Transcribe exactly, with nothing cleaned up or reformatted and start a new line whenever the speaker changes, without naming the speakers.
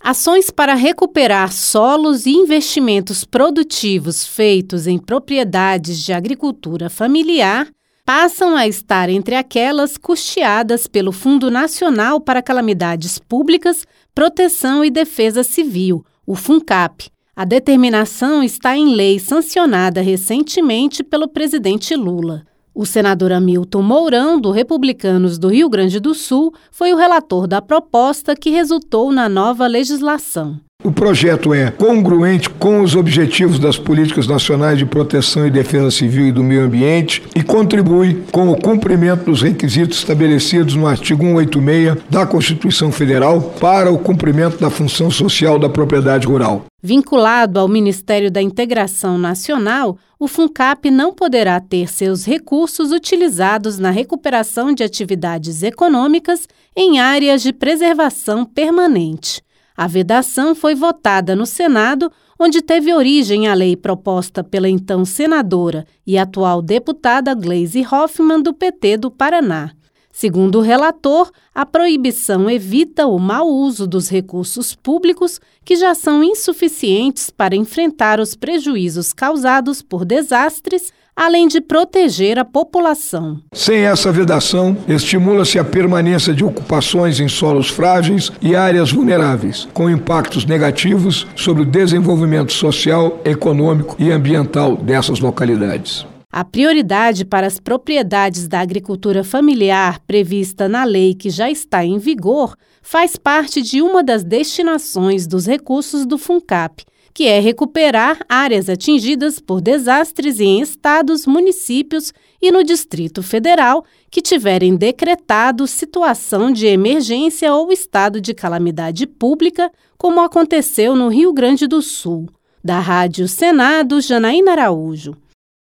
Ações para recuperar solos e investimentos produtivos feitos em propriedades de agricultura familiar passam a estar entre aquelas custeadas pelo Fundo Nacional para Calamidades Públicas, Proteção e Defesa Civil, o FUNCAP. A determinação está em lei sancionada recentemente pelo presidente Lula. O senador Hamilton Mourão, do Republicanos do Rio Grande do Sul, foi o relator da proposta que resultou na nova legislação.
O projeto é congruente com os objetivos das políticas nacionais de proteção e defesa civil e do meio ambiente e contribui com o cumprimento dos requisitos estabelecidos no artigo cento e oitenta e seis da Constituição Federal para o cumprimento da função social da propriedade rural.
Vinculado ao Ministério da Integração Nacional, o FUNCAP não poderá ter seus recursos utilizados na recuperação de atividades econômicas em áreas de preservação permanente. A vedação foi votada no Senado, onde teve origem a lei proposta pela então senadora e atual deputada Gleisi Hoffmann, do P T do Paraná. Segundo o relator, a proibição evita o mau uso dos recursos públicos, que já são insuficientes para enfrentar os prejuízos causados por desastres, além de proteger a população.
Sem essa vedação, estimula-se a permanência de ocupações em solos frágeis e áreas vulneráveis, com impactos negativos sobre o desenvolvimento social, econômico e ambiental dessas localidades.
A prioridade para as propriedades da agricultura familiar prevista na lei que já está em vigor faz parte de uma das destinações dos recursos do FUNCAP, que é recuperar áreas atingidas por desastres em estados, municípios e no Distrito Federal que tiverem decretado situação de emergência ou estado de calamidade pública, como aconteceu no Rio Grande do Sul. Da Rádio Senado, Janaína Araújo.